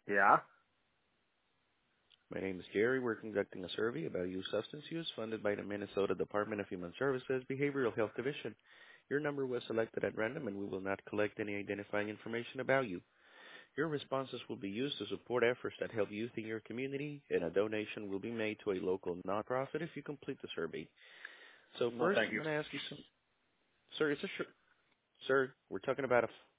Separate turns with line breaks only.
Yeah.
My name is Jerry. We're conducting a survey about youth substance use funded by the Minnesota Department of Human Services Behavioral Health Division. Your number was selected at random, and we will not collect any identifying information about you. Your responses will be used to support efforts that help youth in your community, and a donation will be made to a local nonprofit if you complete the survey. So
No,
first,
thank
I'm
you.
going to ask you some. Sir, it's a sir. We're talking about a